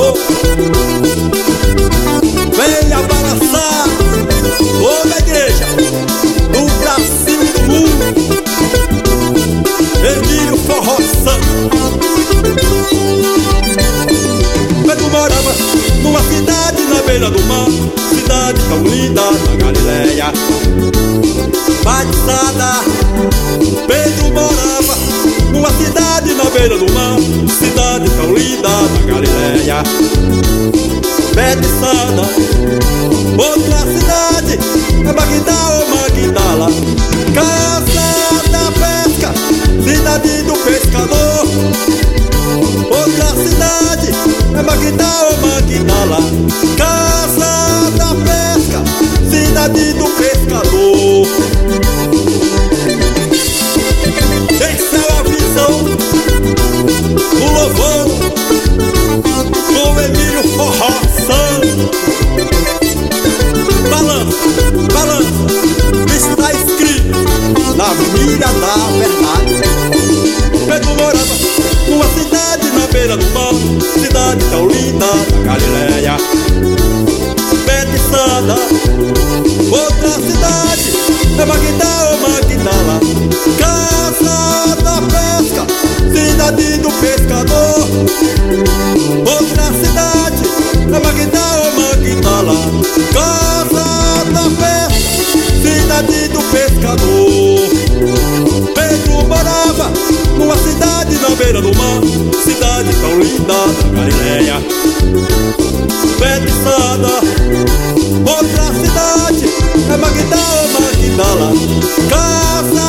pescador. Venha balançar toda a igreja do Brasil e do mundo. Emílio Forró Santo. Pedro morava numa cidade na beira do mar, cidade tão linda na Galileia. Batizada. Pedro morava numa cidade na beira do mar, cidade tão linda na Galileia. Batizada. Outra cidade é Magdá ou Magdala, casa da pesca, cidade do pescador. Outra cidade é Magdá ou Magdala, casa da pesca, cidade do pescador. Essa é a visão do louvor com Emílio Forró Santo. Balança, balança, está escrito na mira da verdade. Pedro morava numa cidade na beira do mar, cidade tão linda da Galileia. Batizada. Outra cidade é Magdá ou Magdala, casa da pesca, cidade do pescador. Outra cidade é Magdá ou Magdala, casa da pesca, cidade do pescador. Pedro morava numa cidade na beira do mar, cidade tão linda da Galileia. Batizada. Outra cidade é Magdá ou Magdala, casa